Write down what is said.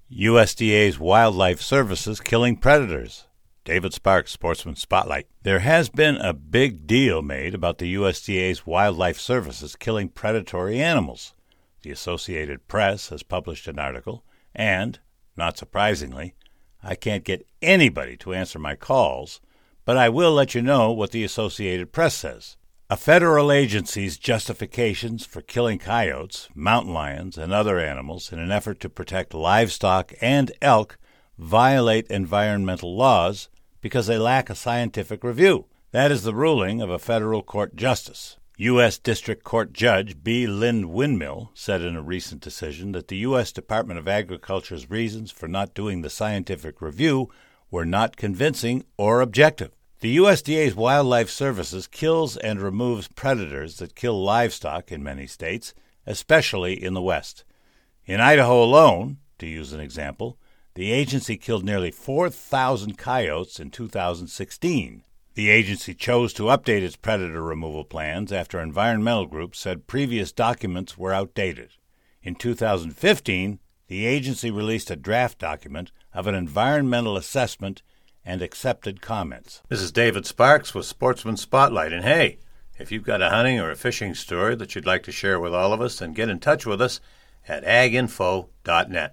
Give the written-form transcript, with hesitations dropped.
USDA's Wildlife Services killing predators. David Sparks, Sportsman Spotlight. There has been a big deal made about the USDA's Wildlife Services killing predatory animals. The Associated Press has published an article, and, not surprisingly, I can't get anybody to answer my calls, but I will let you know what the Associated Press says. A federal agency's justifications for killing coyotes, mountain lions, and other animals in an effort to protect livestock and elk violate environmental laws because they lack a scientific review. That is the ruling of a federal court justice. U.S. District Court Judge B. Lynn Windmill said in a recent decision that the U.S. Department of Agriculture's reasons for not doing the scientific review were not convincing or objective. The USDA's Wildlife Services kills and removes predators that kill livestock in many states, especially in the West. In Idaho alone, to use an example, the agency killed nearly 4,000 coyotes in 2016. The agency chose to update its predator removal plans after environmental groups said previous documents were outdated. In 2015, the agency released a draft document of an environmental assessment and accepted comments. This is David Sparks with Sportsman Spotlight. And hey, if you've got a hunting or a fishing story that you'd like to share with all of us, then get in touch with us at aginfo.net.